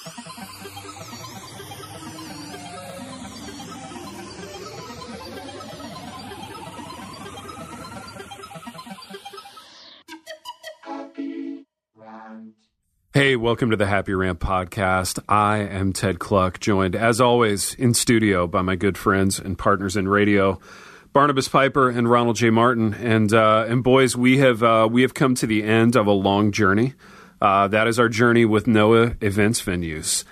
Hey, welcome to the Happy Rant Podcast. I am Ted Kluck, joined, as always, in studio by my good friends and partners in radio, Barnabas Piper and Ronald J. Martin. And boys, we have come to the end of a long journey. That is our journey with Noah Events Venues.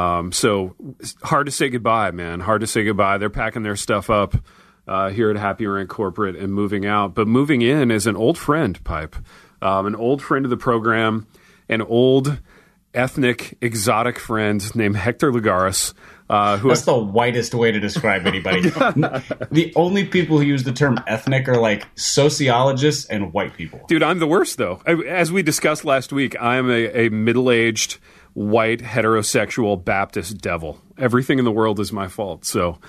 So hard to say goodbye, man. Hard to say goodbye. They're packing their stuff up here at Happy Rant Corporate and moving out. But moving in is an old friend, Pipe, an old friend of the program. An old, ethnic, exotic friend named Hector Lagares. That's the whitest way to describe anybody. The only people who use the term ethnic are like sociologists and white people. Dude, I'm the worst, though. As we discussed last week, I am a middle-aged, white, heterosexual Baptist devil. Everything in the world is my fault. So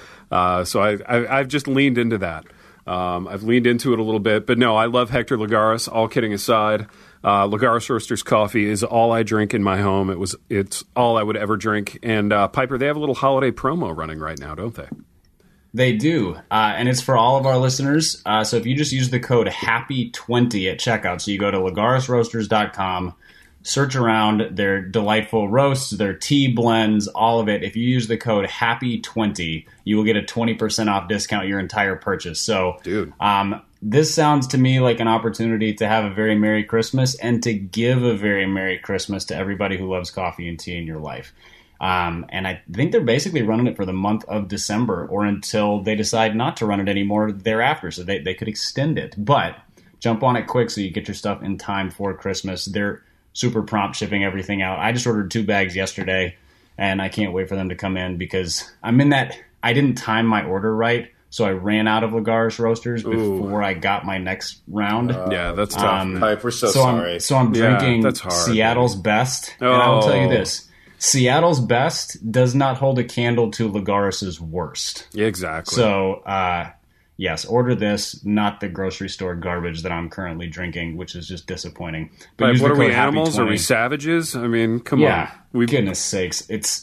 I've just leaned into that. I've leaned into it a little bit. But no, I love Hector Lagares, all kidding aside. Lagares Roasters coffee is all I drink in my home. It's all I would ever drink. And Piper, they have a little holiday promo running right now, don't they? They do, and it's for all of our listeners. So if you just use the code HAPPY20 at checkout, so you go to lagaresroasters.com, search around their delightful roasts, their tea blends, all of it. If you use the code HAPPY20, you will get a 20% off discount your entire purchase. So, dude, this sounds to me like an opportunity to have a very Merry Christmas and to give a very Merry Christmas to everybody who loves coffee and tea in your life. And I think they're basically running it for the month of December or until they decide not to run it anymore thereafter. So they could extend it. But jump on it quick so you get your stuff in time for Christmas. They're super prompt shipping everything out. I just ordered 2 bags yesterday, and I can't wait for them to come in because I'm in that – I didn't time my order right. So I ran out of Lagares Roasters before I got my next round. Yeah, that's tough. Pipe, we're so sorry. I'm drinking Seattle's Best. And I will tell you this. Seattle's Best does not hold a candle to Lagares' worst. Exactly. So, yes, order this, not the grocery store garbage that I'm currently drinking, which is just disappointing. But what are we, animals? Are we savages? I mean, come on. Goodness sakes.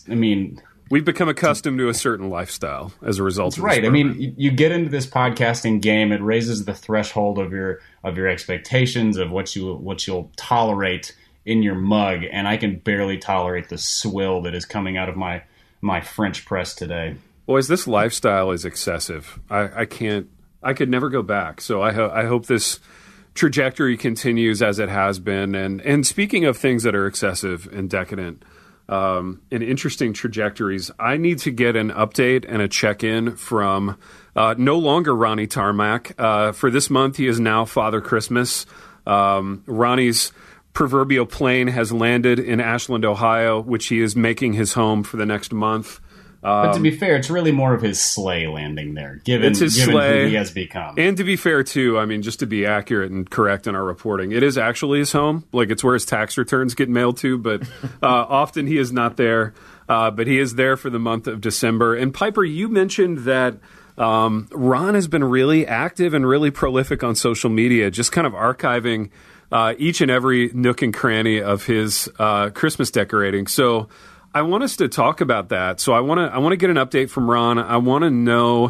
We've become accustomed to a certain lifestyle as a result of this right. program. I mean, you get into this podcasting game, it raises the threshold of your expectations of what you'll tolerate in your mug, and I can barely tolerate the swill that is coming out of my French press today. Boys, this lifestyle is excessive. I could never go back. So I hope this trajectory continues as it has been. And speaking of things that are excessive and decadent, and interesting trajectories, I need to get an update and a check-in from no longer Ronnie Tarmac. For this month, he is now Father Christmas. Ronnie's proverbial plane has landed in Ashland, Ohio, which he is making his home for the next month. But to be fair, it's really more of his sleigh landing there, given who he has become. And to be fair, too, I mean, just to be accurate and correct in our reporting, it is actually his home. Like, it's where his tax returns get mailed to, but often he is not there. But he is there for the month of December. And Piper, you mentioned that Ron has been really active and really prolific on social media, just kind of archiving each and every nook and cranny of his Christmas decorating. So I want us to talk about that. So I want to get an update from Ron. I want to know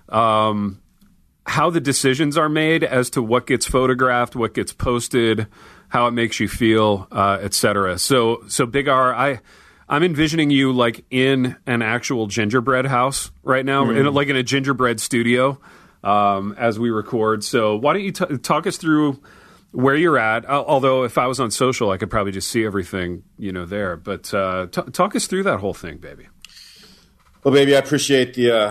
how the decisions are made as to what gets photographed, what gets posted, how it makes you feel, etc. So Big R, I'm envisioning you like in an actual gingerbread house right now, like in a gingerbread studio as we record. So why don't you talk us through where you're at, although if I was on social, I could probably just see everything, there. But talk us through that whole thing, baby. Well, baby, I appreciate the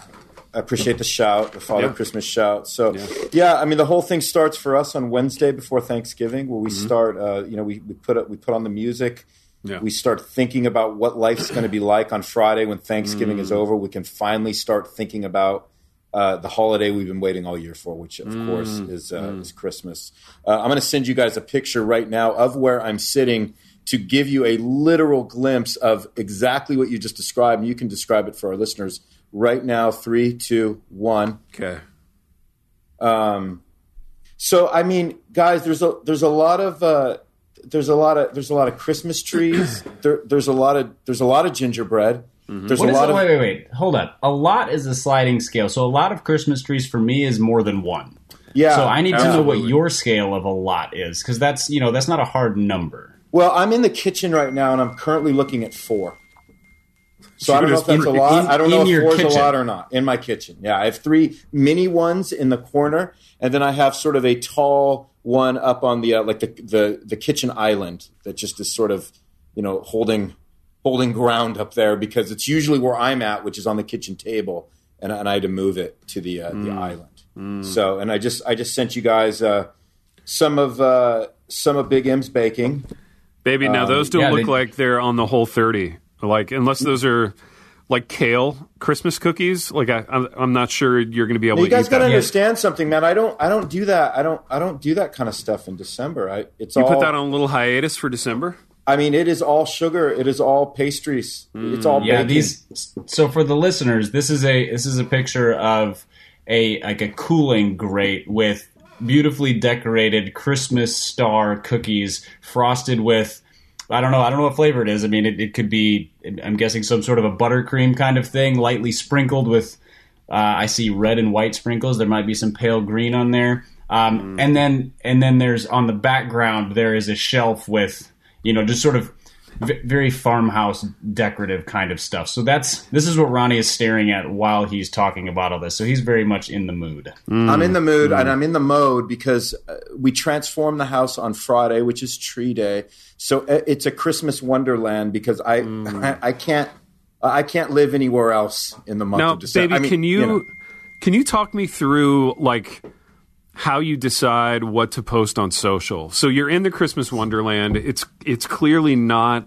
shout, the Father Christmas shout. So, I mean, the whole thing starts for us on Wednesday before Thanksgiving, where we start. We put on the music. Yeah. We start thinking about what life's going to be like on Friday when Thanksgiving is over. We can finally start thinking about the holiday we've been waiting all year for, which, of course, is Christmas. I'm going to send you guys a picture right now of where I'm sitting to give you a literal glimpse of exactly what you just described. And you can describe it for our listeners right now. 3, 2, 1. Okay. So, I mean, guys, there's a lot of there's a lot of Christmas trees. There's a lot of gingerbread. There's a lot of wait. Hold up. A lot is a sliding scale. So a lot of Christmas trees for me is more than one. Yeah. So I need to know what your scale of a lot is, because that's not a hard number. Well, I'm in the kitchen right now, and I'm currently looking at 4. So I don't know if that's a lot. I don't know if 4 is a lot or not. In my kitchen, yeah, I have 3 mini ones in the corner, and then I have sort of a tall one up on the like the kitchen island that just is sort of holding ground up there, because it's usually where I'm at, which is on the kitchen table, and I had to move it to the island. So, and I just sent you guys some of Big M's baking. Baby, now those don't look like they're on the Whole30. Like, unless those are like kale Christmas cookies, like I'm not sure you're going to be able to eat that. You guys got to understand something, man. I don't do that. I don't do that kind of stuff in December. Put that on a little hiatus for December? I mean, it is all sugar. It is all pastries. It's all baking. So for the listeners, this is a picture of a cooling grate with beautifully decorated Christmas star cookies frosted with, I don't know what flavor it is. I mean, it could be, I'm guessing, some sort of a buttercream kind of thing, lightly sprinkled with, I see red and white sprinkles. There might be some pale green on there. And then there's, on the background, there is a shelf with, just sort of very farmhouse decorative kind of stuff. So this is what Ronnie is staring at while he's talking about all this. So he's very much in the mood. I'm in the mood, and I'm in the mode because we transform the house on Friday, which is Tree Day. So it's a Christmas wonderland, because I can't live anywhere else in the month of December. Baby, can you talk me through like how you decide what to post on social? So you're in the Christmas wonderland. It's clearly not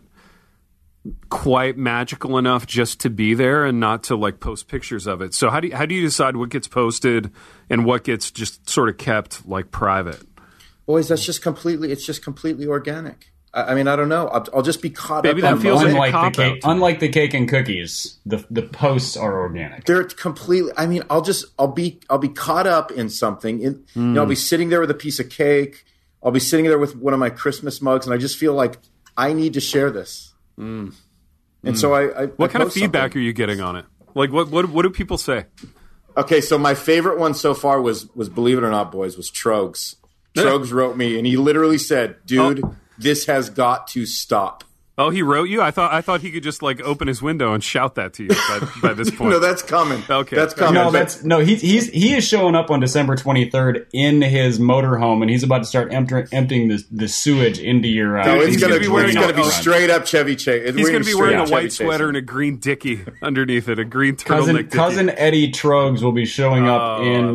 quite magical enough just to be there and not to like post pictures of it. So how do you decide what gets posted and what gets just sort of kept like private? Boys, it's just completely organic. I mean, I don't know. I'll just be caught Maybe up. That feels like a cop-out. Unlike the cake and cookies, the posts are organic. They're completely. I mean, I'll be caught up in something. I'll be sitting there with a piece of cake. I'll be sitting there with one of my Christmas mugs, and I just feel like I need to share this. And so What kind of feedback are you getting on it? Like, what do people say? Okay, so my favorite one so far was believe it or not, boys, was Trogs. Trogs wrote me, and he literally said, "Dude." This has got to stop. Oh, he wrote you? I thought he could just like open his window and shout that to you by this point. No, that's coming. Okay, that's coming. He is showing up on December 23rd in his motorhome, and he's about to start emptying the sewage into your. He's going to be straight up Chevy Chase. He's going to be wearing a white sweater and a green dickie underneath it, a green turtleneck. Cousin Eddie Trogs will be showing up in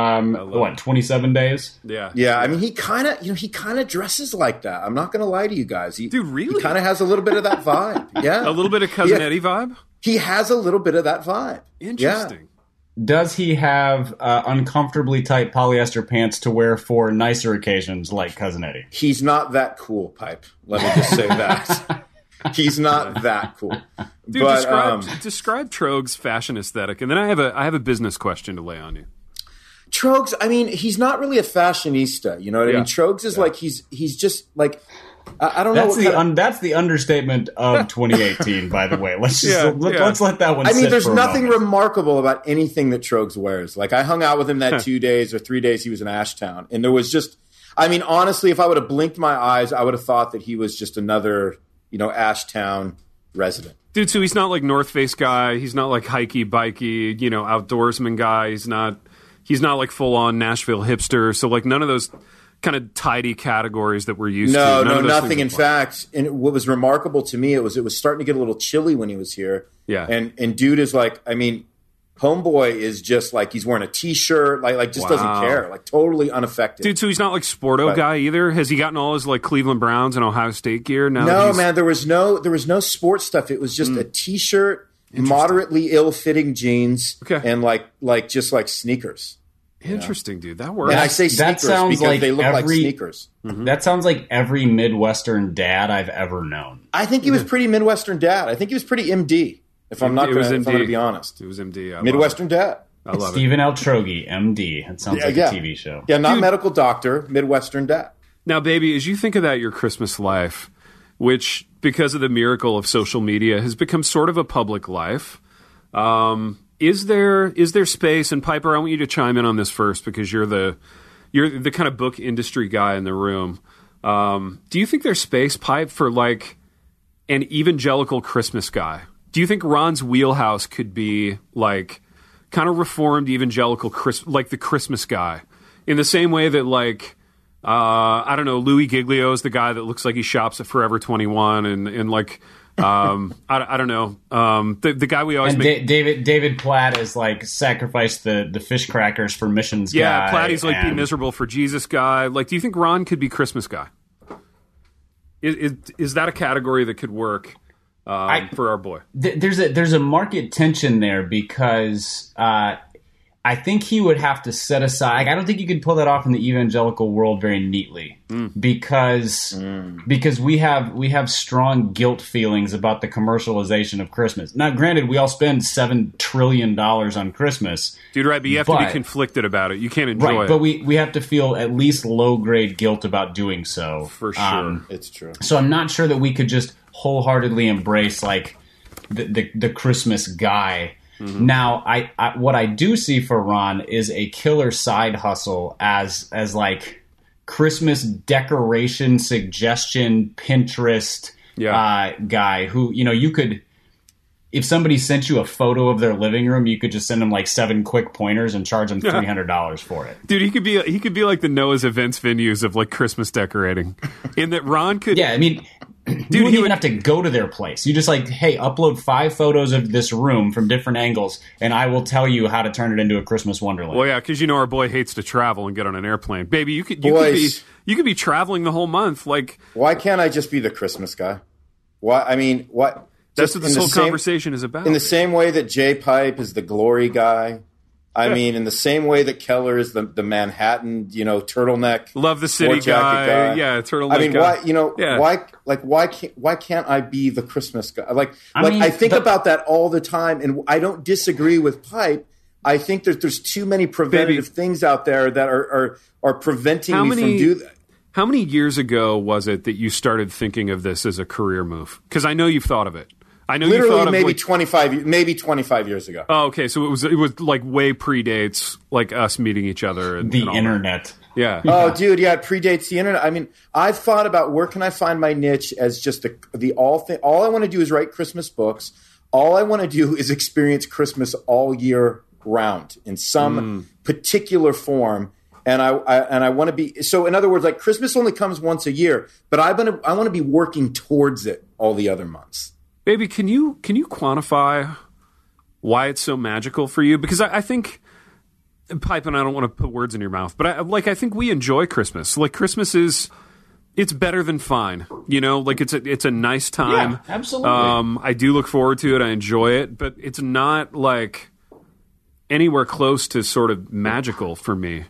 27 days. Yeah. I mean, he kind of dresses like that. I'm not going to lie to you guys. Dude, really? He kind of has a little bit of that vibe. Yeah. A little bit of Cousin Eddie vibe? He has a little bit of that vibe. Interesting. Yeah. Does he have uncomfortably tight polyester pants to wear for nicer occasions like Cousin Eddie? He's not that cool, Pipe. Let me just say that. He's not that cool. Dude, describe Trogs' fashion aesthetic, and then I have a business question to lay on you. Trogs, I mean, he's not really a fashionista. You know what I mean? Trogs is like he's just like. I don't know. That's the understatement of 2018, by the way. Let's let that one. I mean, sit there's for a nothing moment. remarkable about anything that Trogs wears. Like I hung out with him that 2 days or 3 days he was in Ashtown, and there was just. I mean, honestly, if I would have blinked my eyes, I would have thought that he was just another, Ashtown resident. Dude, so he's not like North Face guy. He's not like hikey, bikey, outdoorsman guy. He's not like full on Nashville hipster. So like none of those kind of tidy categories that we're used to. No, nothing. In fact, and what was remarkable to me, it was starting to get a little chilly when he was here. Yeah. And dude is like, I mean, homeboy is just like he's wearing a t-shirt, like just doesn't care, like totally unaffected. Dude, so he's not like sporto guy either. Has he gotten all his like Cleveland Browns and Ohio State gear now? No, man, there was no sports stuff. It was just a t-shirt, moderately ill-fitting jeans, and like just like sneakers. Interesting, dude. That works. And I say sneakers because like they look like sneakers. Mm-hmm. That sounds like every Midwestern dad I've ever known. I think he was pretty Midwestern dad. I think he was pretty MD. If I'm going to be honest, it was MD. Midwestern dad. I love Stephen L. Trogi, MD. It sounds like a TV show. Yeah, not medical doctor, Midwestern dad. Now, baby, as you think about your Christmas life, which, because of the miracle of social media, has become sort of a public life, is there space? And Piper, I want you to chime in on this first because you're the kind of book industry guy in the room. Do you think there's space, Pipe, for like an evangelical Christmas guy? Do you think Ron's wheelhouse could be like kind of reformed evangelical, like the Christmas guy, in the same way that like I don't know, Louis Giglio is the guy that looks like he shops at Forever 21, and like I don't know, the guy we always make. David Platt is like sacrifice the fish crackers for missions. Yeah, guy, Platty's like be miserable for Jesus guy. Like, do you think Ron could be Christmas guy? Is that a category that could work for our boy? There's a market tension there because I think he would have to set aside. Like, I don't think you could pull that off in the evangelical world very neatly because we have strong guilt feelings about the commercialization of Christmas. Now, granted, we all spend $7 trillion on Christmas, dude. Right, but you have to be conflicted about it. You can't enjoy it. But we have to feel at least low grade guilt about doing so. For sure, it's true. So I'm not sure that we could just wholeheartedly embrace like the Christmas guy. Mm-hmm. Now, I what I do see for Ron is a killer side hustle as like Christmas decoration suggestion Pinterest guy who, you know, you could, if somebody sent you a photo of their living room, you could just send them like 7 quick pointers and charge them $300 for it. Dude, he could be like the Noah's Events venues of like Christmas decorating. In that Ron could, yeah, I mean. Dude, you wouldn't even have to go to their place. You just like, hey, upload 5 photos of this room from different angles, and I will tell you how to turn it into a Christmas wonderland. Well, yeah, because you know our boy hates to travel and get on an airplane. Baby, you could be traveling the whole month. Like, why can't I just be the Christmas guy? Why? I mean, what? That's what this whole conversation is about. In the same way that Jay Pipe is the glory guy. I mean, in the same way that Keller is the Manhattan, you know, turtleneck, love the city guy. Yeah, turtleneck. I mean, guy. why, you know, why can't I be the Christmas guy? I think about that all the time, and I don't disagree with Pipe. I think there's too many preventative things out there that are preventing me from doing that. How many years ago was it that you started thinking of this as a career move? Because I know you've thought of it. I know literally you thought maybe of 25 years ago. Oh, okay. So it was like way predates like us meeting each other and the internet. Yeah. Oh, dude, yeah, it predates the internet. I mean, I've thought about where can I find my niche as just the all thing. All I want to do is write Christmas books. All I want to do is experience Christmas all year round in some particular form. And I want to be so. In other words, like Christmas only comes once a year, but I want to be working towards it all the other months. Baby, can you quantify why it's so magical for you? Because I think, Pipe, and I don't want to put words in your mouth, but I think we enjoy Christmas. Like Christmas it's better than fine. You know, like it's a nice time. Yeah, absolutely. I do look forward to it. I enjoy it, but it's not like anywhere close to sort of magical for me.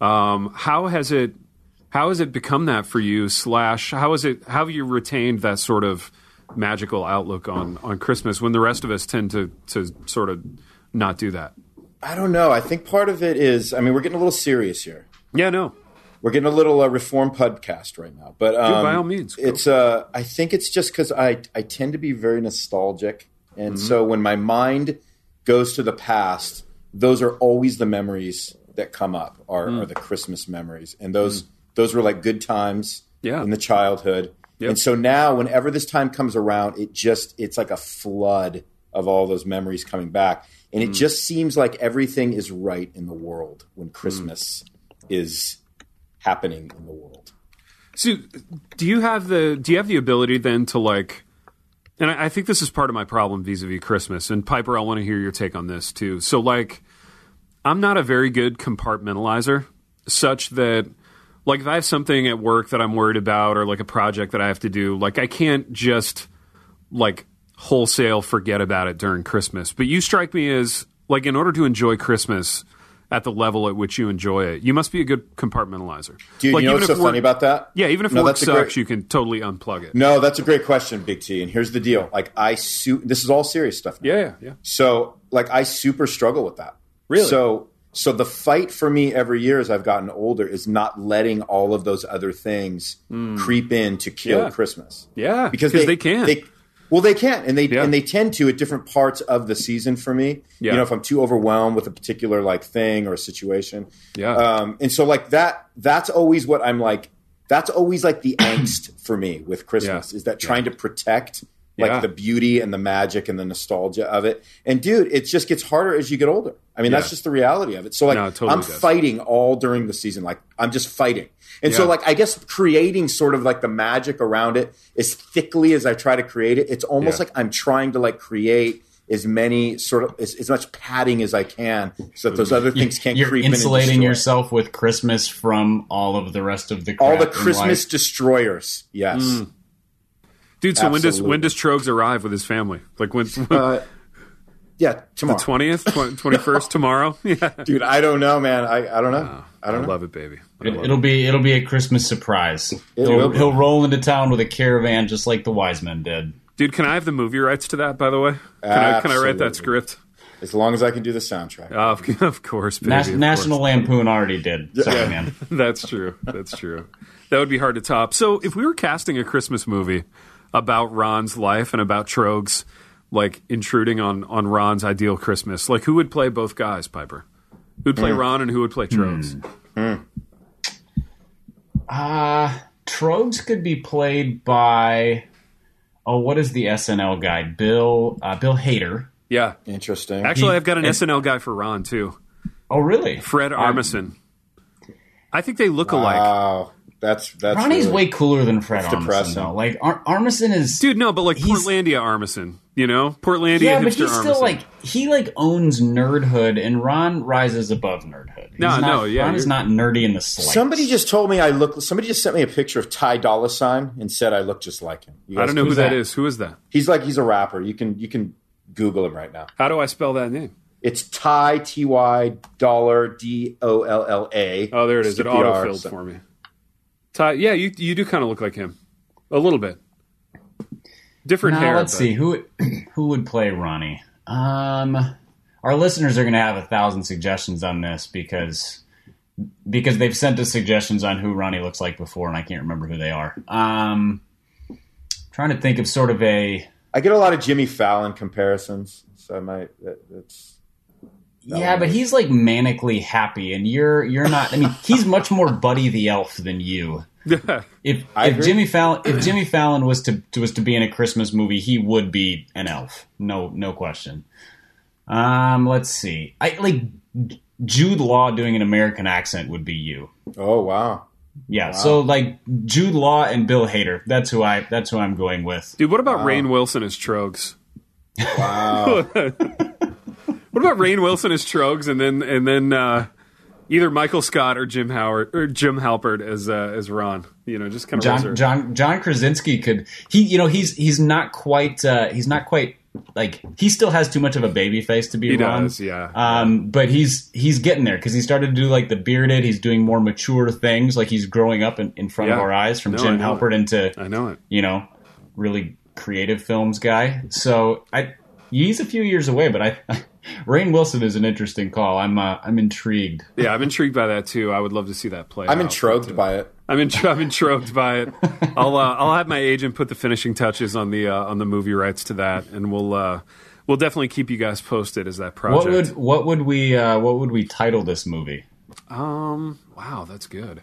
How has it become that for you? How have you retained that sort of magical outlook on Christmas when the rest of us tend to sort of not do that? I don't know. I think part of it is, I mean, we're getting a little serious here. Yeah, no. We're getting a little Reform podcast right now. But by all means. It's I think it's just because I tend to be very nostalgic. And so when my mind goes to the past, those are always the memories that come up are the Christmas memories. And those were like good times in the childhood. Yep. And so now whenever this time comes around, it's like a flood of all those memories coming back. And it just seems like everything is right in the world when Christmas is happening in the world. So do you have the ability then to like, and I think this is part of my problem vis-a-vis Christmas, and Piper, I want to hear your take on this too. So like, I'm not a very good compartmentalizer such that like if I have something at work that I'm worried about or like a project that I have to do, like I can't just like wholesale forget about it during Christmas. But you strike me as like in order to enjoy Christmas at the level at which you enjoy it, you must be a good compartmentalizer. Dude, like, you know what's so funny about that? Yeah, even if work sucks, you can totally unplug it. No, that's a great question, Big T. And here's the deal. Like this is all serious stuff now. Yeah. So like I super struggle with that. Really? So So the fight for me every year as I've gotten older is not letting all of those other things creep in to kill Christmas. Yeah, because they can. They can, and they tend to at different parts of the season for me. Yeah. You know, if I'm too overwhelmed with a particular like thing or a situation. Yeah. And so like that's always what I'm like. That's always like the angst for me with Christmas is that trying to protect like the beauty and the magic and the nostalgia of it. And dude, it just gets harder as you get older. I mean, that's just the reality of it. So like I'm fighting all during the season. Like I'm just fighting. And so like I guess creating sort of like the magic around it as thickly as I try to create it, it's almost like I'm trying to like create as many sort of as much padding as I can so that those other things can't creep in. You're insulating yourself with Christmas from all of the rest of the crap all the Christmas destroyers. Yes. Dude, so when does Trogs arrive with his family? Like when tomorrow. The 20th, 21st, tomorrow? Yeah. Dude, I don't know, man. I don't know. I don't know. Love it, baby. It'll be a Christmas surprise. He'll roll into town with a caravan just like the wise men did. Dude, can I have the movie rights to that, by the way? Can I write that script? As long as I can do the soundtrack. Of course, baby. National Lampoon already did. Sorry, man. That's true. That would be hard to top. So if we were casting a Christmas movie about Ron's life and about Trogs like intruding on Ron's ideal Christmas, like who would play both guys, Piper? Who would play Ron and who would play Trogs? Trogs could be played by what is the SNL guy? Bill Hader. Yeah. Interesting. Actually, I've got an SNL guy for Ron too. Oh, really? Fred Armisen. I think they look alike. Wow. That's Ronnie's really, way cooler than Fred Armisen, depressing. though. Like Armisen is dude, no, but like Portlandia Armisen, you know, Portlandia hipster but he's still Armisen. he owns nerdhood, and Ron rises above nerdhood. Ron is not nerdy in the slightest. Somebody just told me Somebody just sent me a picture of Ty Dolla $ign and said I look just like him. I don't know who that is. Who is that? He's a rapper. You can Google him right now. How do I spell that name? It's Ty Ty Dollar Dolla. Oh, there it is. It autofilled for me. Ty, yeah, you do kind of look like him, a little bit. Different hair. Let's see who would play Ronnie. Our listeners are going to have 1,000 suggestions on this because they've sent us suggestions on who Ronnie looks like before, and I can't remember who they are. Trying to think of sort of a. I get a lot of Jimmy Fallon comparisons, so I might. But he's like manically happy, and you're not. I mean, he's much more Buddy the Elf than you. If Jimmy Fallon was to be in a Christmas movie, he would be an elf, no question. Let's see. I like Jude Law doing an American accent would be you. Oh wow. Yeah, wow. So like Jude Law and Bill Hader. That's who I'm going with. Dude, what about Rainn Wilson as Trogs? Wow. What about Rainn Wilson as Trogs, and then either Michael Scott or Jim Halpert as Ron? You know, just kind of John Krasinski could he's not quite like he still has too much of a baby face to be Ron. Does, yeah. But he's getting there because he started to do like the bearded. He's doing more mature things. Like he's growing up in front of our eyes from Jim Halpert into really creative films guy. So he's a few years away, but Rainn Wilson is an interesting call. I'm intrigued. Yeah, I'm intrigued by that too. I would love to see that play. I'm intrigued by it. I'm intrigued by it. I'll have my agent put the finishing touches on the movie rights to that, and we'll definitely keep you guys posted as that project. What would we title this movie? Wow, that's good.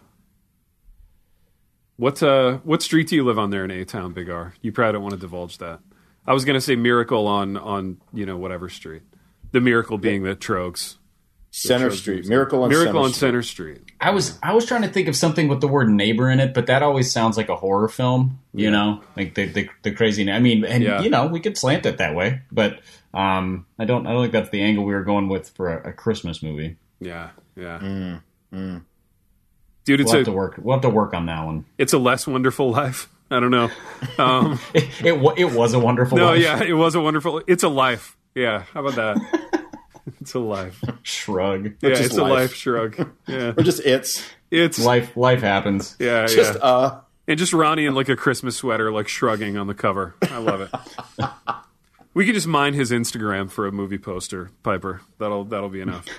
What street do you live on there in A-Town, Big R? You probably don't want to divulge that. I was going to say Miracle on whatever street. The Miracle being the Trogs. Center Street. Miracle on Center Street. I was trying to think of something with the word neighbor in it, but that always sounds like a horror film, you know? Like the crazy. I mean, and we could slant it that way, but I don't think that's the angle we were going with for a Christmas movie. Yeah. Dude, we'll have to work on that one. It's a Less Wonderful Life. I don't know. It was a wonderful life. No, yeah, it was a wonderful. It's a life. Yeah, how about that? It's a life. Shrug. Yeah, it's a life shrug. Yeah. Or just it's life happens. Yeah, and just Ronnie in like a Christmas sweater, like shrugging on the cover. I love it. We could just mine his Instagram for a movie poster, Piper. That'll be enough.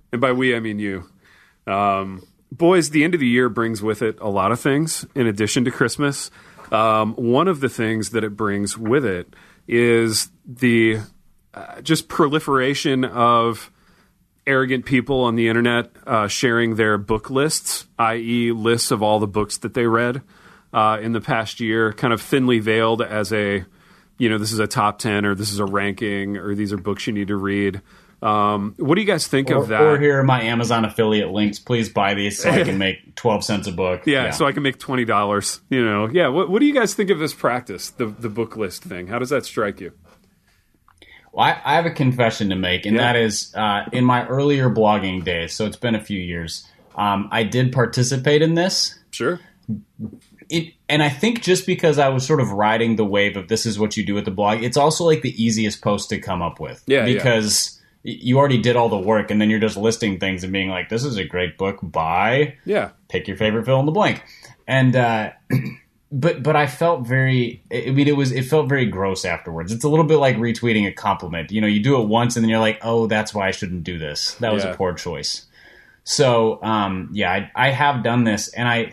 And by we, I mean you. Boys, the end of the year brings with it a lot of things in addition to Christmas. One of the things that it brings with it is the just proliferation of arrogant people on the internet sharing their book lists, i.e. lists of all the books that they read in the past year, kind of thinly veiled as a, this is a top 10 or this is a ranking or these are books you need to read. What do you guys think of that? Or here are my Amazon affiliate links. Please buy these so I can make 12 cents a book. Yeah, so I can make $20. Yeah. What do you guys think of this practice, the book list thing? How does that strike you? Well, I have a confession to make, and that is in my earlier blogging days, so it's been a few years, I did participate in this. Sure. And I think just because I was sort of riding the wave of this is what you do with the blog, it's also like the easiest post to come up with. Yeah, because you already did all the work, and then you're just listing things and being like, this is a great book, buy. Yeah. Pick your favorite fill in the blank. And But I felt it felt very gross afterwards. It's a little bit like retweeting a compliment. You do it once and then you're like, oh, that's why I shouldn't do this. That was a poor choice. So, I have done this, and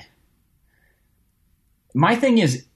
my thing is,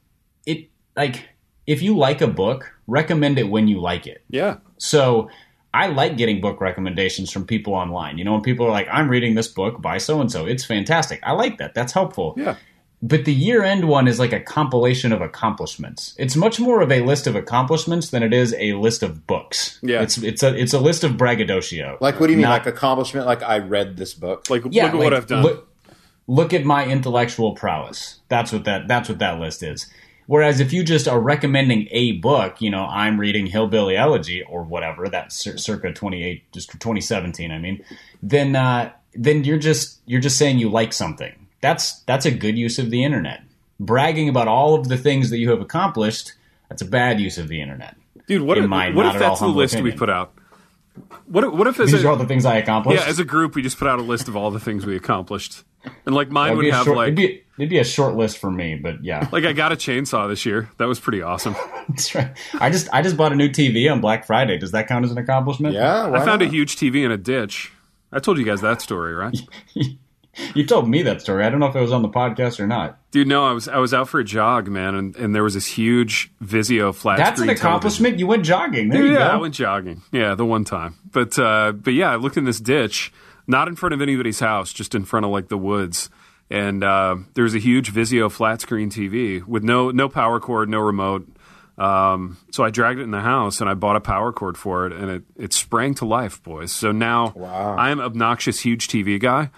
if you like a book, recommend it when you like it. Yeah. So I like getting book recommendations from people online. When people are like, I'm reading this book by so-and-so. It's fantastic. I like that. That's helpful. Yeah. But the year-end one is like a compilation of accomplishments. It's much more of a list of accomplishments than it is a list of books. Yeah. It's a list of braggadocio. Like, what do you mean? Like accomplishment? Like, I read this book? Like, look at what I've done. Look at my intellectual prowess. That's what that list is. Whereas if you just are recommending a book, I'm reading Hillbilly Elegy or whatever, that's circa 2017, I mean, then you're just saying you like something. That's a good use of the internet. Bragging about all of the things that you have accomplished, that's a bad use of the internet. Dude, what if that's the list we put out? What if these are all the things I accomplished? Yeah, as a group, we just put out a list of all the things we accomplished, and like mine would have it'd be a short list for me, but yeah. Like I got a chainsaw this year. That was pretty awesome. That's right. I just bought a new TV on Black Friday. Does that count as an accomplishment? Yeah. I found a huge TV in a ditch. I told you guys that story, right? You told me that story. I don't know if it was on the podcast or not. Dude, no, I was out for a jog, man, and there was this huge Vizio flat screen. That's an accomplishment. Television. You went jogging. There you go. I went jogging. Yeah, the one time. But yeah, I looked in this ditch, not in front of anybody's house, just in front of like the woods. And there was a huge Vizio flat screen TV with no power cord, no remote. So I dragged it in the house and I bought a power cord for it, and it sprang to life, boys. So now I'm obnoxious huge TV guy.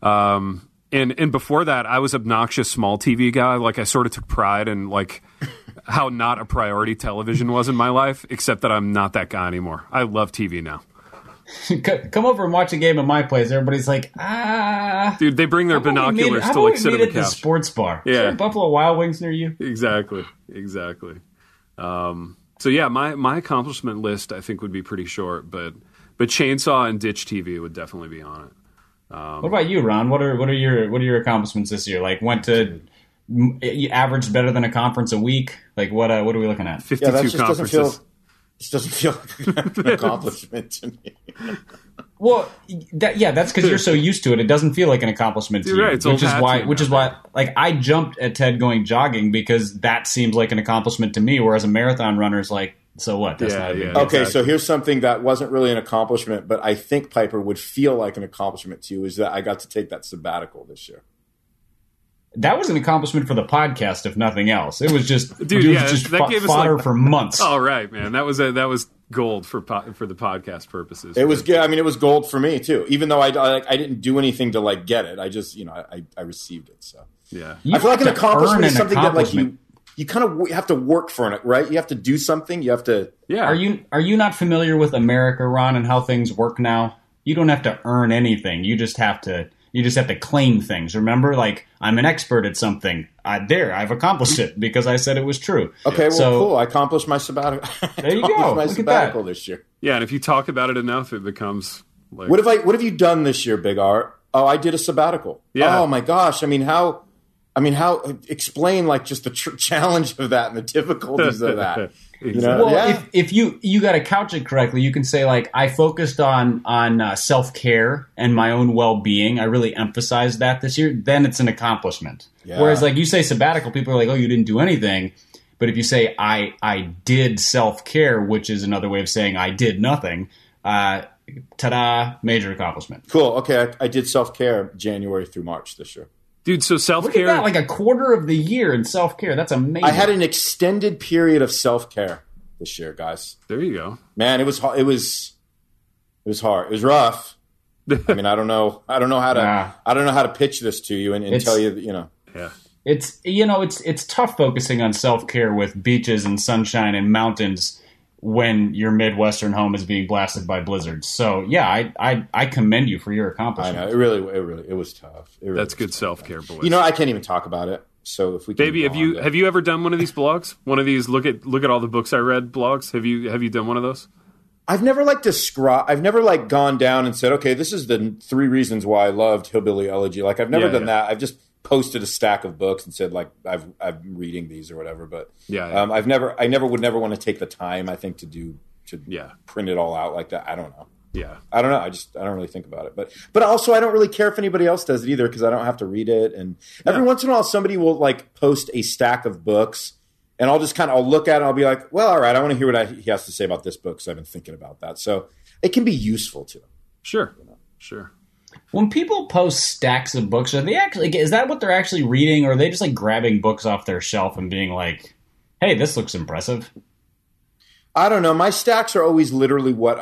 And before that, I was obnoxious small TV guy. Like I sort of took pride in like how not a priority television was in my life, except that I'm not that guy anymore. I love TV now. Come over and watch a game at my place. Everybody's like, dude, they bring their binoculars to like sit on the couch. At the sports bar. Yeah. Is there Buffalo Wild Wings near you? Exactly. So yeah, my accomplishment list I think would be pretty short, but chainsaw and ditch TV would definitely be on it. What about you, Ron? What are your accomplishments this year? Like, you averaged better than a conference a week. Like, what are we looking at? 52 conferences. Doesn't feel like an accomplishment to me. Well, that's because you're so used to it. It doesn't feel like an accomplishment to you, right, which is why, like, I jumped at Ted going jogging because that seems like an accomplishment to me. Whereas a marathon runner is like, so what? That's not a big deal. Okay, so here's something that wasn't really an accomplishment, but I think Piper would feel like an accomplishment to you is that I got to take that sabbatical this year. That was an accomplishment for the podcast, if nothing else. It was just, that gave us fodder for months. Oh, right, man. That was gold for the podcast purposes. It was good. I mean, it was gold for me too. Even though I didn't do anything to like get it, I just I received it. So yeah, I feel like an accomplishment is something that like you kind of have to work for it, right? You have to do something. You have to. Yeah. Are you not familiar with America, Ron, and how things work now? You don't have to earn anything. You just have to claim things. Remember, like, I'm an expert at something. I've accomplished it because I said it was true. Okay, well, cool. I accomplished my sabbatical. There you go. My sabbatical this year. Yeah, and if you talk about it enough, it becomes like. What have you done this year, Big R? Oh, I did a sabbatical. Yeah. Oh my gosh. How explain like just the challenge of that and the difficulties of that. Exactly. Well, Yeah. if you got to couch it correctly, you can say like I focused on self care and my own well being. I really emphasized that this year. Then it's an accomplishment. Yeah. Whereas like you say sabbatical, people are like, oh, you didn't do anything. But if you say I did self care, which is another way of saying I did nothing, ta-da, major accomplishment. Cool. Okay, I did self-care January through March this year. Dude, so Look at self-care. that, like a quarter of the year in self care. That's amazing. I had an extended period of self-care this year, guys. There you go. Man, it was hard. It was hard. It was rough. I mean, I don't know how to pitch this to you and tell you that, Yeah. It's tough focusing on self care with beaches and sunshine and mountains when your Midwestern home is being blasted by blizzards. So yeah, I commend you for your I accomplishment. know it was tough. It really That's was good tough. self-care, boys. I can't even talk about it. So if we can Baby, have you ever done one of these blogs? One of these look at all the books I read blogs? Have you done one of those? I've never I've never gone down and said, okay, this is the 3 reasons why I loved Hillbilly Elegy. Like I've never done that. I've just posted a stack of books and said like I'm reading these or whatever. But I would never want to take the time I think to print it all out like that. I don't know. Yeah. I don't know. I don't really think about it. But also I don't really care if anybody else does it either because I don't have to read it. And every once in a while somebody will like post a stack of books and I'll just I'll look at it and I'll be like, well, all right, I want to hear what he has to say about this book because I've been thinking about that. So it can be useful too. Sure. Sure. When people post stacks of books, is that what they're actually reading, or are they just like grabbing books off their shelf and being like, hey, this looks impressive? I don't know. My stacks are always literally what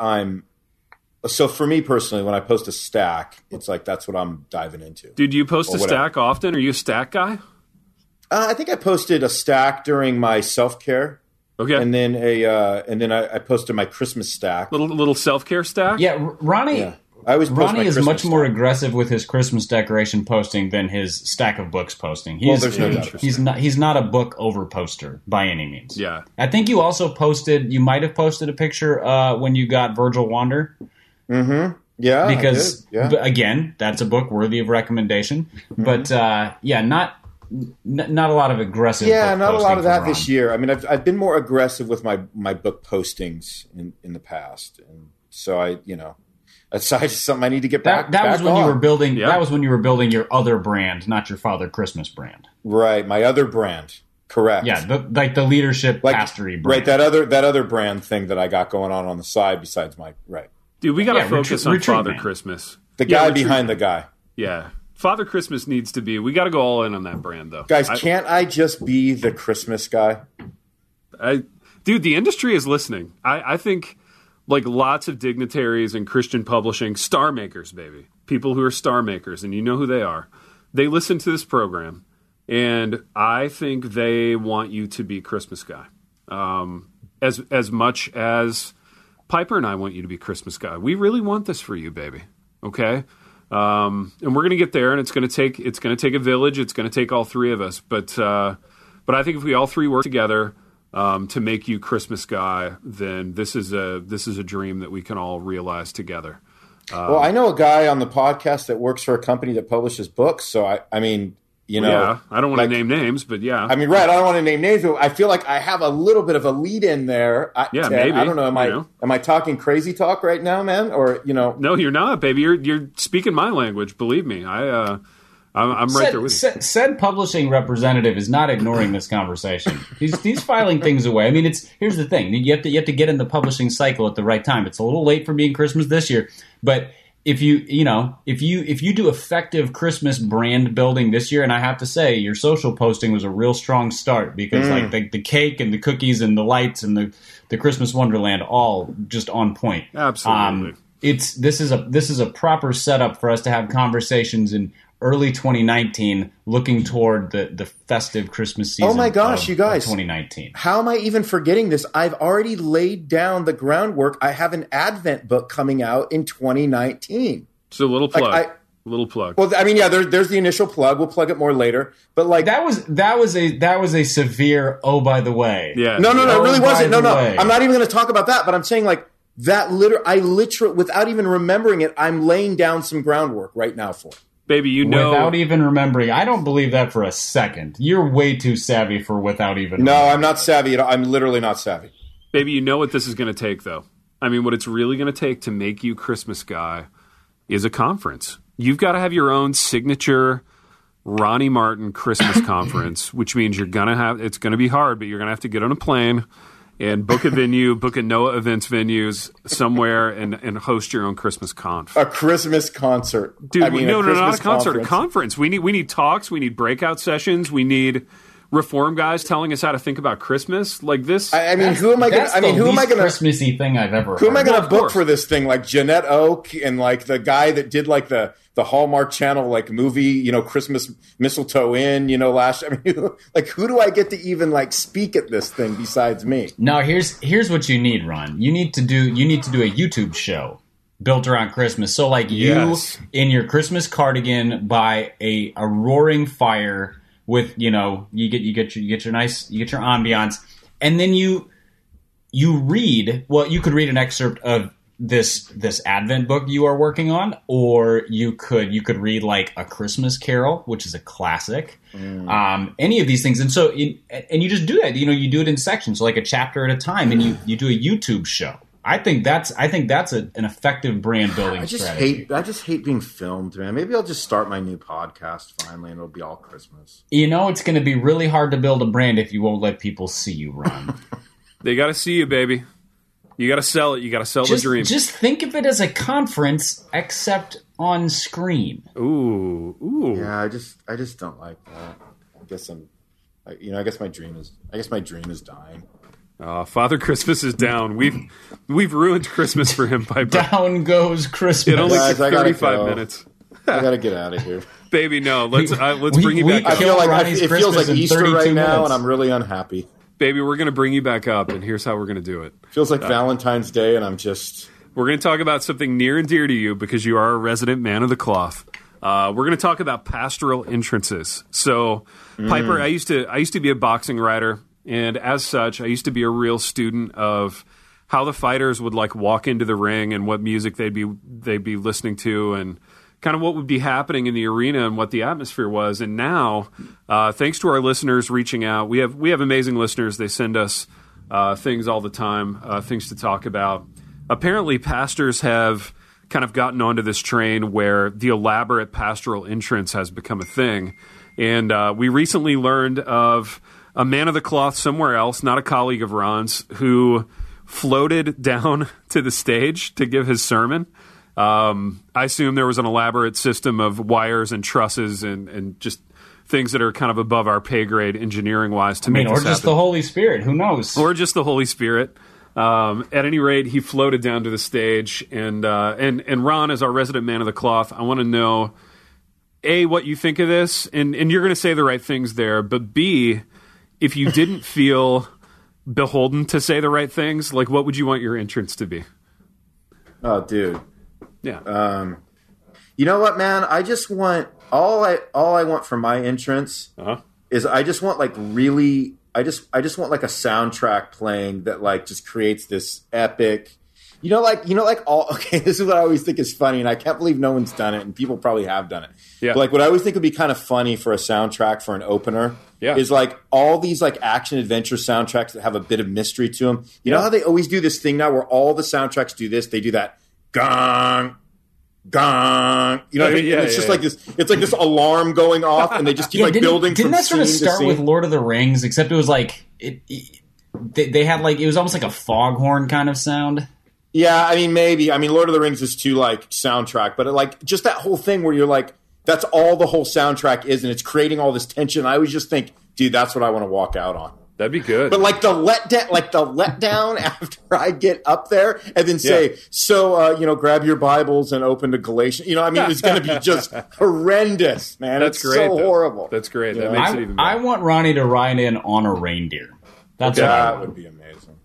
so for me personally, when I post a stack, it's like that's what I'm diving into. Dude, do you post a stack often? Are you a stack guy? I think I posted a stack during my self-care. Okay. And then I posted my Christmas stack. Little self-care stack? Yeah, Ronnie. Yeah. I always post Ronnie my is Christmas much more stack. aggressive with his Christmas decoration posting than his stack of books posting. There's no doubt. He's not a book over poster by any means. Yeah. I think you also you might have posted a picture when you got Virgil Wander. Mm-hmm. Yeah. Because I did. Yeah. again, that's a book worthy of recommendation. Mm-hmm. But not a lot of aggressive. Yeah, book not a lot of posting that from this Ron. year. I mean, I've been more aggressive with my book postings in the past, and so aside to something I need to get back. That was when you were building. Yeah. That was when you were building your other brand, not your Father Christmas brand. Right, my other brand. Correct. Yeah, the leadership pastory brand. Right, that other brand thing that I got going on the side besides my right. Dude, we got to focus on retreat, Father man. Christmas. The guy behind the guy. Yeah. Father Christmas needs to be. We got to go all in on that brand, though. Guys, can't I just be the Christmas guy? Dude, the industry is listening. I think like lots of dignitaries in Christian publishing, star makers, baby, people who are star makers, and you know who they are. They listen to this program, and I think they want you to be Christmas guy, as much as Piper and I want you to be Christmas guy. We really want this for you, baby. Okay. And we're going to get there, and it's going to take a village. It's going to take all 3 of us. But I think if we all 3 work together to make you Christmas guy, then this is a dream that we can all realize together. Well, I know a guy on the podcast that works for a company that publishes books. So I mean, yeah, I don't want to name names, but yeah, I mean, right. I don't want to name names, but I feel like I have a little bit of a lead in there. Yeah, Ted, maybe. I don't know. Am I talking crazy talk right now, man? Or No, you're not, baby. You're speaking my language. Believe me. I'm right there with you. Said publishing representative is not ignoring this conversation. He's filing things away. I mean, here's the thing: you have to get in the publishing cycle at the right time. It's a little late for being Christmas this year, but if you do effective Christmas brand building this year, and I have to say your social posting was a real strong start because like the cake and the cookies and the lights and the Christmas Wonderland all just on point. Absolutely. This is a proper setup for us to have conversations in early 2019 looking toward the festive Christmas season. Oh my gosh, you guys. 2019. How am I even forgetting this? I've already laid down the groundwork. I have an Advent book coming out in 2019. So a little plug. Little plug. Well, I mean, yeah, there's the initial plug. We'll plug it more later. But like that was a severe by the way. Yeah. No, it really wasn't. No. Way. I'm not even going to talk about that, but I'm saying like that I literally without even remembering it, I'm laying down some groundwork right now for it. Baby, without even remembering. I don't believe that for a second. You're way too savvy for without even No, remembering. I'm not savvy at all. I'm literally not savvy. Baby, you know what this is going to take, though. I mean, what it's really going to take to make you Christmas guy is a conference. You've got to have your own signature Ronnie Martin Christmas conference, which means it's going to be hard, but you're going to have to get on a plane and book a venue, book a Noah Events venues somewhere and host your own Christmas conf. A Christmas concert. Dude, no, not a concert, a conference. We need talks, we need breakout sessions, we need reform guys telling us how to think about Christmas like this. I mean, who am I going to? Who am I going to? Christmassy thing I've ever. Who am I going to book for this thing? Like Jeanette Oak and like the guy that did like the Hallmark Channel like movie, Christmas Mistletoe Inn, last. I mean, like who do I get to even like speak at this thing besides me? No, here's what you need, Ron. You need to do a YouTube show built around Christmas. So like you in your Christmas cardigan by a roaring fire. With you get your ambiance, and then you read. Well, you could read an excerpt of this Advent book you are working on, or you could read like A Christmas Carol, which is a classic. Any of these things, and so and you just do that. You do it in sections, so like a chapter at a time, and you do a YouTube show. I think that's an effective brand building strategy. I just hate being filmed, man. Maybe I'll just start my new podcast finally, and it'll be all Christmas. It's going to be really hard to build a brand if you won't let people see you, Ron. They got to see you, baby. You got to sell it. You got to sell the dream. Just think of it as a conference, except on screen. Ooh. Yeah, I just don't like that. I guess my dream is dying. Father Christmas is down. We've ruined Christmas for him, Piper. Down goes Christmas. It only took 35 minutes. I gotta get out of here, baby. No, let's bring you back. I feel like it feels like Easter right now, and I'm really unhappy. Baby, we're gonna bring you back up, and here's how we're gonna do it. Feels like Valentine's Day, and I'm just. We're gonna talk about something near and dear to you because you are a resident man of the cloth. We're gonna talk about pastoral entrances. So, Piper, I used to be a boxing writer. And as such, I used to be a real student of how the fighters would like walk into the ring and what music they'd be listening to and kind of what would be happening in the arena and what the atmosphere was. And now, thanks to our listeners reaching out, we have amazing listeners. They send us things all the time, things to talk about. Apparently, pastors have kind of gotten onto this train where the elaborate pastoral entrance has become a thing. And we recently learned of a man of the cloth somewhere else, not a colleague of Ron's, who floated down to the stage to give his sermon. I assume there was an elaborate system of wires and trusses and just things that are kind of above our pay grade engineering-wise to make this happen. Or just the Holy Spirit, who knows? Or just the Holy Spirit. At any rate, he floated down to the stage, and Ron, as our resident man of the cloth, I want to know, A, what you think of this, and you're going to say the right things there, but B, if you didn't feel beholden to say the right things, like what would you want your entrance to be? Oh, dude. Yeah. You know what, man? I just want all I want for my entrance is I just want like really I just want like a soundtrack playing that like just creates this epic. Okay, this is what I always think is funny, and I can't believe no one's done it, and people probably have done it. Yeah. But like what I always think would be kind of funny for a soundtrack for an opener is like all these like action adventure soundtracks that have a bit of mystery to them. You know how they always do this thing now where all the soundtracks do this? They do that gong, gong. You know what I mean? It's just like this. It's like this alarm going off, and they just keep building. Didn't that sort of start with Lord of the Rings? Except it was like they had like it was almost like a foghorn kind of sound. Yeah, I mean, maybe. I mean, Lord of the Rings is too, like, soundtrack. But, like, just that whole thing where you're like, that's all the whole soundtrack is, and it's creating all this tension. I always just think, dude, that's what I want to walk out on. That'd be good. But, like, the letdown after I get up there and then say, grab your Bibles and open to Galatians. You know, I mean, it's going to be just horrendous, man. That's it's great, so horrible. That's great. That makes it even better. I want Ronnie to ride in on a reindeer. That would be amazing.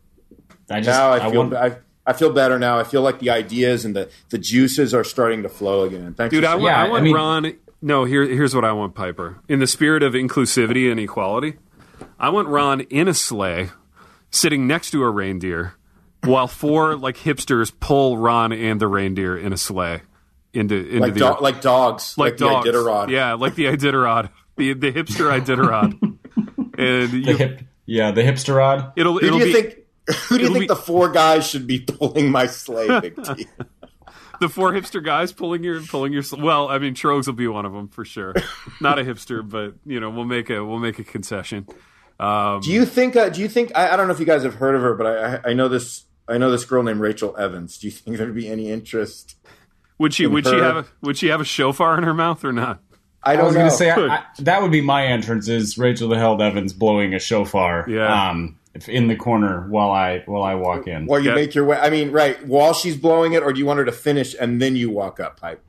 I feel better now. I feel like the ideas and the juices are starting to flow again. Thanks, dude. I want Ron. No, here's what I want, Piper. In the spirit of inclusivity and equality, I want Ron in a sleigh, sitting next to a reindeer, while four like hipsters pull Ron and the reindeer in a sleigh into like the like dogs, like the dogs. Iditarod. Yeah, like the Iditarod, the hipster Iditarod, and the hipsterod. Who do you think? Who do you think the 4 guys should be pulling my sleigh, Big T? The 4 hipster guys pulling your. Well, I mean, Trogs will be one of them for sure. Not a hipster, but we'll make a concession. Do you think? I don't know if you guys have heard of her, but I know this girl named Rachel Evans. Do you think there'd be any interest? Would she have a shofar in her mouth or not? I was going to say that would be my entrance. Is Rachel the Held Evans blowing a shofar? Yeah. In the corner while I walk in. Or you make your way. I mean, right, while she's blowing it, or do you want her to finish and then you walk up, Pipe?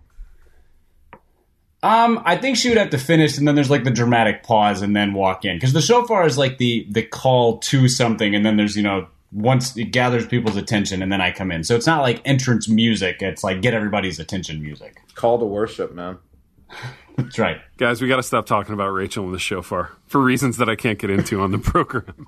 I think she would have to finish, and then there's like the dramatic pause, and then walk in, because the shofar is like the call to something, and then there's once it gathers people's attention, and then I come in. So it's not like entrance music; it's like get everybody's attention music. Call to worship, man. That's right, guys. We got to stop talking about Rachel and the shofar for reasons that I can't get into on the program.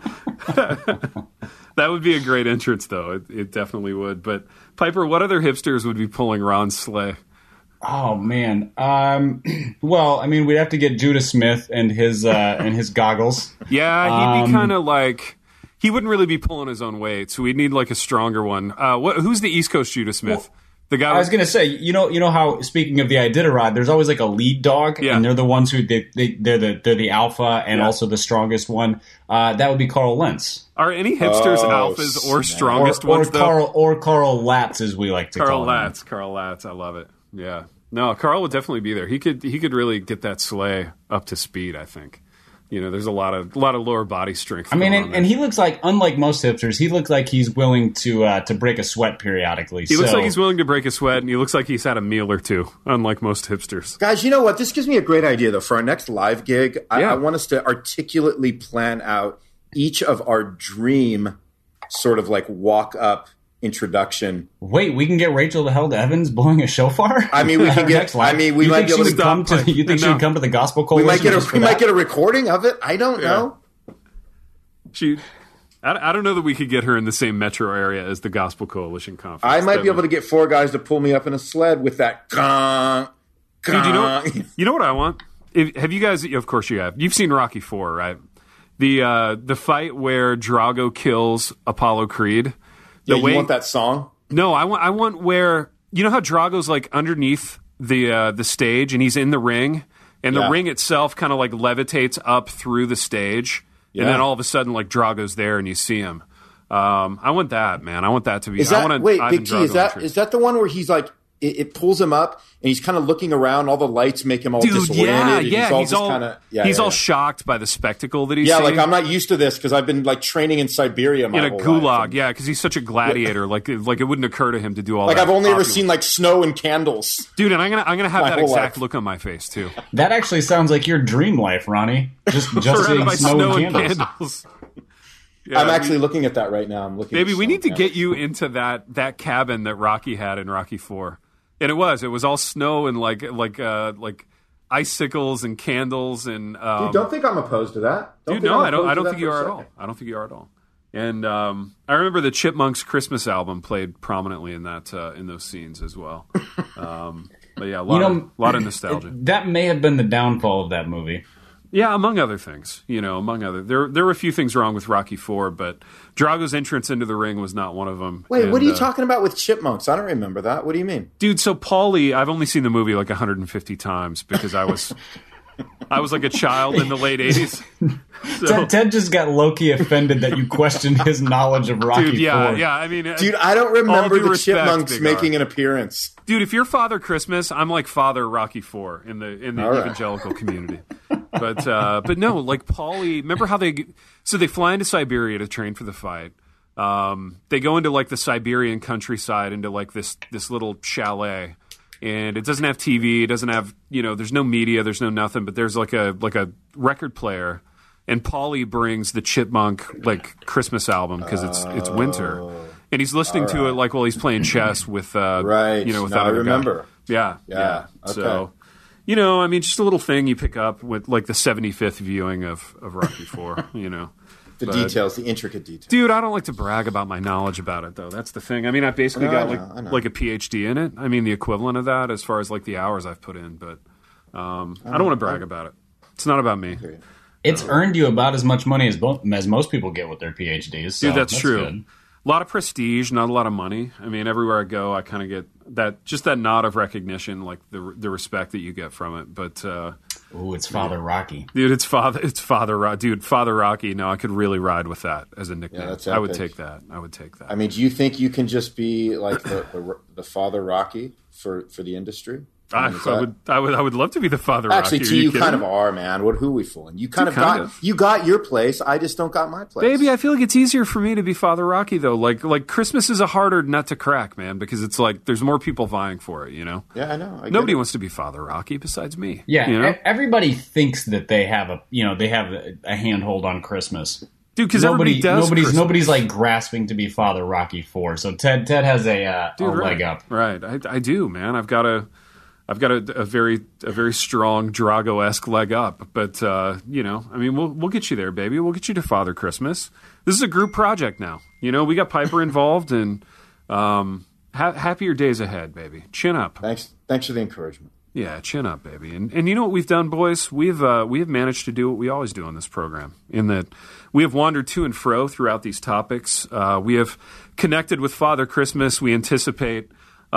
That would be a great entrance, though. It definitely would. But Piper, what other hipsters would be pulling Ron's sleigh? Oh man. Well, I mean, we'd have to get Judah Smith and his goggles. Yeah, he'd be kind of like he wouldn't really be pulling his own weight, so we'd need like a stronger one. Who's the East Coast Judah Smith? Well, the guy I was going to say, you know how, speaking of the Iditarod, there's always like a lead dog, and they're the ones who they're the alpha and also the strongest one. That would be Carl Lentz. Are any hipsters alphas or strongest ones though? Carl Latz, as we like to call him. Carl Latz, I love it. Yeah, no, Carl would definitely be there. He could really get that sleigh up to speed, I think. There's a lot of lower body strength. I mean, and he looks like, unlike most hipsters, he looks like he's willing to break a sweat periodically. He looks like he's willing to break a sweat, and he looks like he's had a meal or two, unlike most hipsters. Guys, you know what? This gives me a great idea, though. For our next live gig, I want us to articulately plan out each of our dream sort of like walk-up introduction. Wait, we can get Rachel the Held Evans blowing a shofar? I mean, we can get. I mean, we might be able to come to. You think she would come to the Gospel Coalition? We might get a recording of it. I don't know. I don't know that we could get her in the same metro area as the Gospel Coalition conference. I might be able to get 4 guys to pull me up in a sled with that. Dude, you know what I want? Have you guys? Of course you have. You've seen Rocky IV, right? The fight where Drago kills Apollo Creed. You want that song? No, I want where how Drago's like underneath the stage and he's in the ring, and the ring itself kind of like levitates up through the stage, and then all of a sudden like Drago's there and you see him. I want that, man. I want that to be. Is that Big T? Is that the one where he's like it pulls him up and he's kind of looking around? All the lights make him all disoriented. He's all shocked by the spectacle that he's seeing. Like I'm not used to this because I've been like training in Siberia my whole gulag. life. Yeah, because he's such a gladiator. like it wouldn't occur to him to do all like that. I've only ever seen like snow and candles, dude. And I'm gonna have that exact look on my face too. That actually sounds like your dream life, Ronnie. Just seeing snow and candles. Yeah, I'm actually looking at that right now. I'm looking. Baby, we need to get you into that cabin that Rocky had in Rocky IV. And it was all snow and like icicles and candles and. Dude, don't think I'm opposed to that. I don't think you are at all. I don't think you are at all. And I remember the Chipmunks Christmas album played prominently in those scenes as well. But yeah, a lot of nostalgia. That may have been the downfall of that movie. Yeah, among other things, there were a few things wrong with Rocky IV, but Drago's entrance into the ring was not one of them. Wait, what are you talking about with Chipmunks? I don't remember that. What do you mean, dude? So Paulie, I've only seen the movie like 150 times because I was like a child in the late 80s. So. Ted just got low-key offended that you questioned his knowledge of Rocky IV. Yeah. I mean, dude, I don't remember the Chipmunks making an appearance. Dude, if you're Father Christmas, I'm like Father Rocky IV in the evangelical community. But no, like Paulie. Remember how they fly into Siberia to train for the fight. They go into like the Siberian countryside into like this little chalet. And it doesn't have TV. It doesn't have, there's no media. There's no nothing. But there's like a record player, and Paulie brings the Chipmunk like Christmas album because it's winter, and he's listening to it like while he's playing chess with with I remember. Guy. Yeah. Okay. So, I mean, just a little thing you pick up with like the 75th viewing of Rocky IV. The intricate details. Dude, I don't like to brag about my knowledge about it, though. That's the thing. I mean, I basically got like a PhD in it. I mean, the equivalent of that as far as like the hours I've put in. But I don't want to brag about it. It's not about me. It's earned you about as much money as most people get with their PhDs. So Dude, that's true. Good. A lot of prestige, not a lot of money. I mean, everywhere I go, I kind of get that nod of recognition, like the respect that you get from it. But ooh, it's Father Rocky, dude. It's Father Rocky. No, I could really ride with that as a nickname. Yeah, that's I would epic. take that. I mean, do you think you can just be like the Father Rocky for the industry? I would love to be the Father Actually, Rocky. to you kidding kind me? of are, man. Who are we fooling? You kind Dude, of got your place. I just don't got my place. Baby, I feel like it's easier for me to be Father Rocky though. Like Christmas is a harder nut to crack, man, because it's like there's more people vying for it. You know? Yeah, I know. Nobody wants to be Father Rocky besides me. Yeah, you know? Everybody thinks that they have a handhold on Christmas. Dude, because everybody does. Nobody's like grasping to be Father Rocky for. So Ted has a leg up. Right, I do, man. I've got a very strong Drago-esque leg up, but I mean, we'll get you there, baby. We'll get you to Father Christmas. This is a group project now. You know, we got Piper involved, and happier days ahead, baby. Chin up. Thanks for the encouragement. Yeah, chin up, baby. And you know what we've done, boys? We have managed to do what we always do on this program, in that we have wandered to and fro throughout these topics. We have connected with Father Christmas. We anticipate.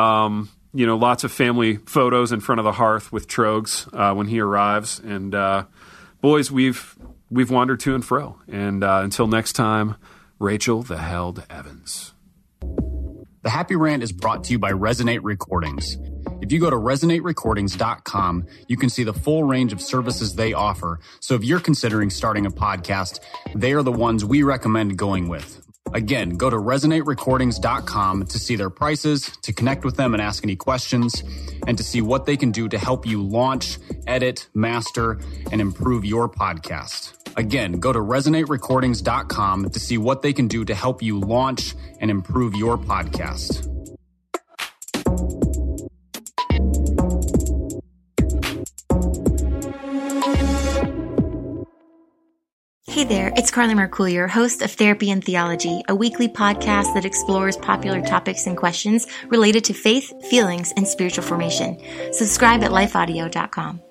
Lots of family photos in front of the hearth with Trogs when he arrives. And boys, we've wandered to and fro. And until next time, Rachel the Held Evans. The Happy Rant is brought to you by Resonate Recordings. If you go to resonaterecordings.com, you can see the full range of services they offer. So if you're considering starting a podcast, they are the ones we recommend going with. Again, go to resonaterecordings.com to see their prices, to connect with them and ask any questions, and to see what they can do to help you launch, edit, master, and improve your podcast. Again, go to resonaterecordings.com to see what they can do to help you launch and improve your podcast. Hey there, it's Carly Mercourier, host of Therapy and Theology, a weekly podcast that explores popular topics and questions related to faith, feelings, and spiritual formation. Subscribe at lifeaudio.com.